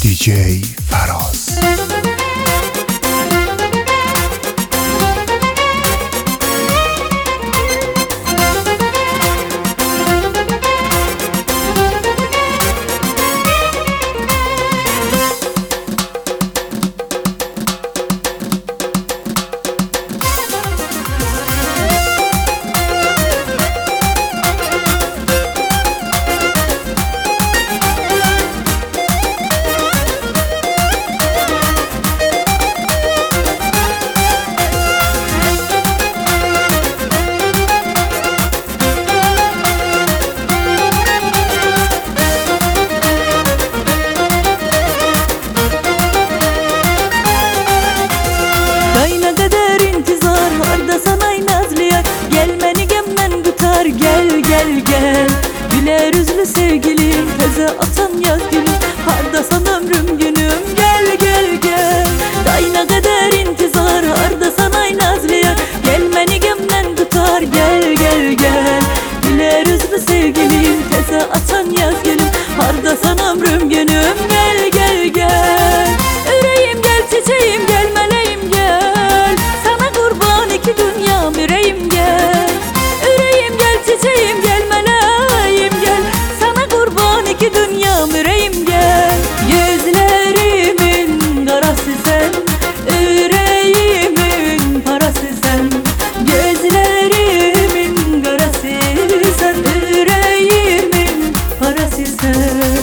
DJ Feroz. Gel güler yüzlü sevgilim, teze atan yaz gülüm, hardasan ömrüm günüm. Gel dayına kadar intizar, hardasan ay nazlı yar, gelmeni gemden tutar. Gel güler yüzlü sevgilim, teze atan yaz gülüm, hardasan ömrüm günüm. Gel yüreğim gel, çiçeğim gel, meleğim gel, sana kurban iki dünya yüreğim gel. Yüreğim gel, çiçeğim gel, meleğim gel, sana kurban iki dünya yüreğim gel. Gözlerimin karası sen, yüreğimin parası sen. Gözlerimin karası sen, yüreğimin parası sen.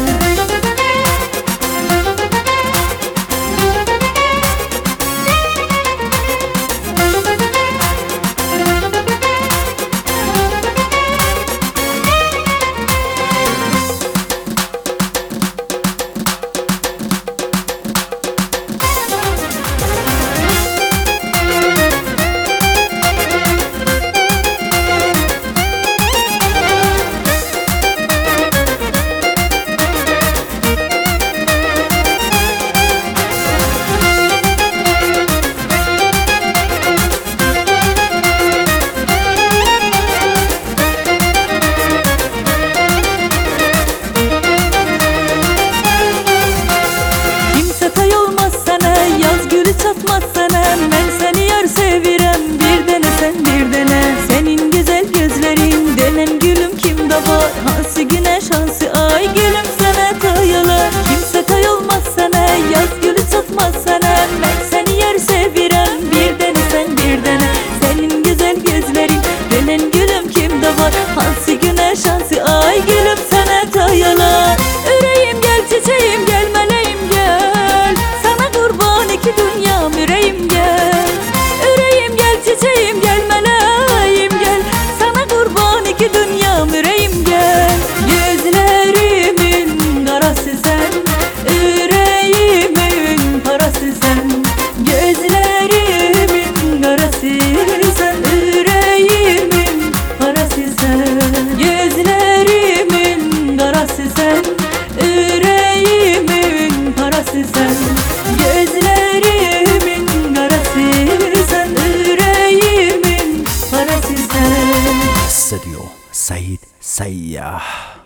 Çatmaz sana, ben seni yar sevirem. Bir dene sen, bir dene, senin güzel gözlerin denen gülüm kimde var? Hansı güneş, hansı ay gülüm sana tayalar. Kimse tayolmaz sana, yaz gülü çatmaz sana, ben seni yar sevirem. Bir dene sen, bir dene, senin güzel gözlerin denen gülüm kimde var? Hansı güneş, hansı ay gülüm sana tayalar. Yüreğim gel, çiçeğim gel, meleğim gel, sana kurban iki dünya yüreğim gel. Yüreğim gel, çiçeğim gel, meleğim gel, sana kurban iki dünya yüreğim gel. Gözlerimin karası sen, yüreğimin parası sen. Gözlerimin karası sen, yüreğimin parası sen. Gözlerimin karası sen, yüreğimin parası sen. Gözlerimin karası sen, yüreğimin parası sen. Studio Said Sayyah.